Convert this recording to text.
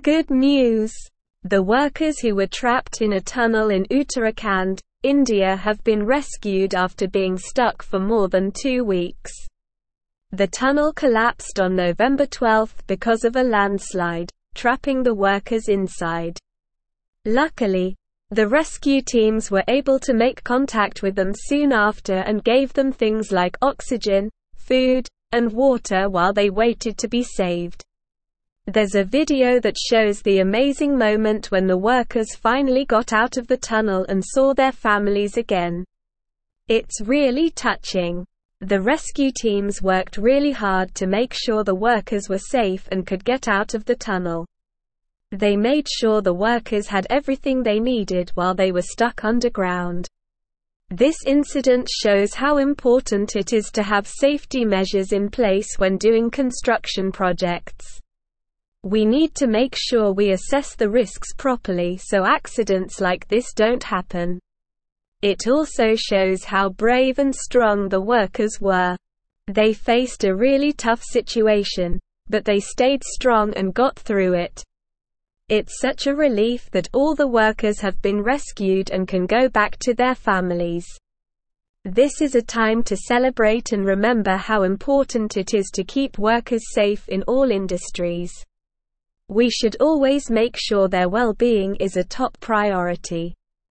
Good news! The workers who were trapped in a tunnel in Uttarakhand, India have been rescued after being stuck for more than 2 weeks. The tunnel collapsed on November 12 because of a landslide, trapping the workers inside. Luckily, the rescue teams were able to make contact with them soon after and gave them things like oxygen, food, and water while they waited to be saved. There's a video that shows the amazing moment when the workers finally got out of the tunnel and saw their families again. It's really touching. The rescue teams worked really hard to make sure the workers were safe and could get out of the tunnel. They made sure the workers had everything they needed while they were stuck underground. This incident shows how important it is to have safety measures in place when doing construction projects. We need to make sure we assess the risks properly so accidents like this don't happen. It also shows how brave and strong the workers were. They faced a really tough situation, but they stayed strong and got through it. It's such a relief that all the workers have been rescued and can go back to their families. This is a time to celebrate and remember how important it is to keep workers safe in all industries. We should always make sure their well-being is a top priority.